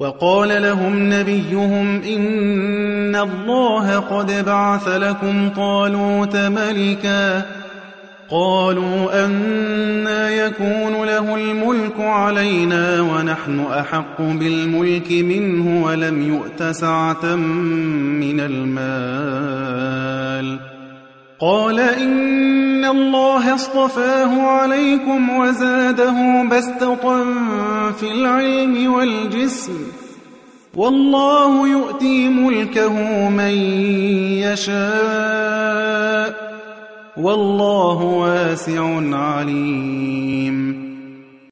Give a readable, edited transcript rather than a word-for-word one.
وقال لهم نبيهم إن الله قد بعث لكم طالوت ملكا قالوا أنى يكون له الملك علينا ونحن أحق بالملك منه ولم يؤت سعة من المال قال إن الله اصطفاه عليكم وزاده بسطة في العلم والجسم والله يؤتي ملكه من يشاء والله واسع عليم